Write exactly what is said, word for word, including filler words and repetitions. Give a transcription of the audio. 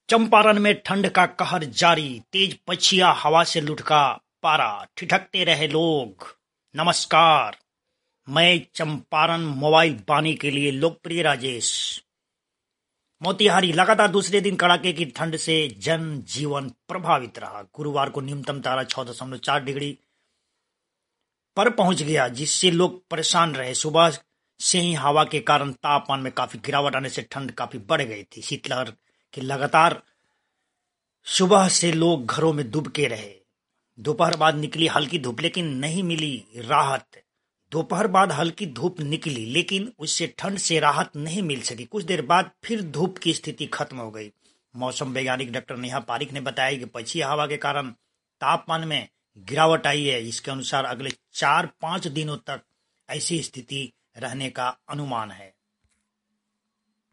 चंपारण में ठंड का कहर जारी, तेज पछिया हवा से लुढ़का पारा, ठिठकते रहे लोग। नमस्कार, मैं चंपारण मोबाइल बानी के लिए लोकप्रिय राजेश। मोतिहारी लगातार दूसरे दिन कड़ाके की ठंड से जन जीवन प्रभावित रहा। गुरुवार को न्यूनतम तारा छह दशमलव चार डिग्री पर पहुंच गया, जिससे लोग परेशान रहे। सुबह से ही हवा के कारण तापमान में काफी गिरावट आने से ठंड काफी बढ़ गई थी। शीतलहर के लगातार सुबह से लोग घरों में दुबके रहे। दोपहर बाद निकली हल्की धूप, लेकिन नहीं मिली राहत। दोपहर बाद हल्की धूप निकली, लेकिन उससे ठंड से राहत नहीं मिल सकी। कुछ देर बाद फिर धूप की स्थिति खत्म हो गई। मौसम वैज्ञानिक डॉक्टर नेहा पारिक ने बताया कि पछिया हवा के कारण तापमान में गिरावट आई है। इसके अनुसार अगले चार पांच दिनों तक ऐसी स्थिति रहने का अनुमान है।